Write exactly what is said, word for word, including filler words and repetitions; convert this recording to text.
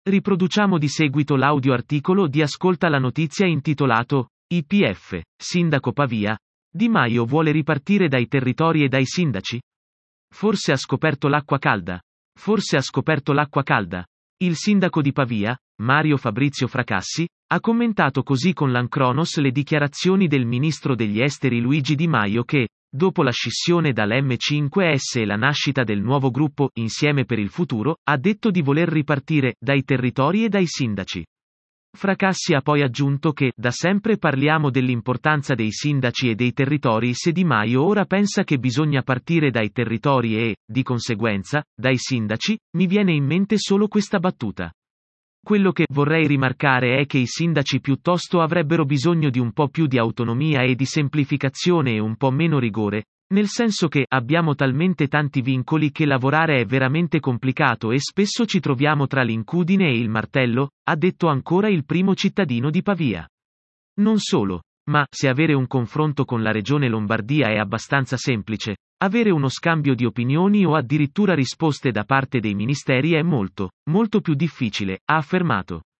Riproduciamo di seguito l'audio articolo di Ascolta la notizia intitolato I P F, Sindaco Pavia. Di Maio vuole ripartire dai territori e dai sindaci? Forse ha scoperto l'acqua calda. Forse ha scoperto l'acqua calda. Il sindaco di Pavia, Mario Fabrizio Fracassi, ha commentato così con l'Ancronos le dichiarazioni del ministro degli esteri Luigi Di Maio che, dopo la scissione dall'M cinque S e la nascita del nuovo gruppo Insieme per il Futuro, ha detto di voler ripartire dai territori e dai sindaci. Fracassi ha poi aggiunto che, da sempre parliamo dell'importanza dei sindaci e dei territori. Se Di Maio ora pensa che bisogna partire dai territori e, di conseguenza, dai sindaci, mi viene in mente solo questa battuta. Quello che vorrei rimarcare è che i sindaci piuttosto avrebbero bisogno di un po' più di autonomia e di semplificazione e un po' meno rigore, nel senso che abbiamo talmente tanti vincoli che lavorare è veramente complicato e spesso ci troviamo tra l'incudine e il martello, ha detto ancora il primo cittadino di Pavia. Non solo, ma, se avere un confronto con la regione Lombardia è abbastanza semplice, avere uno scambio di opinioni o addirittura risposte da parte dei ministeri è molto, molto più difficile, ha affermato.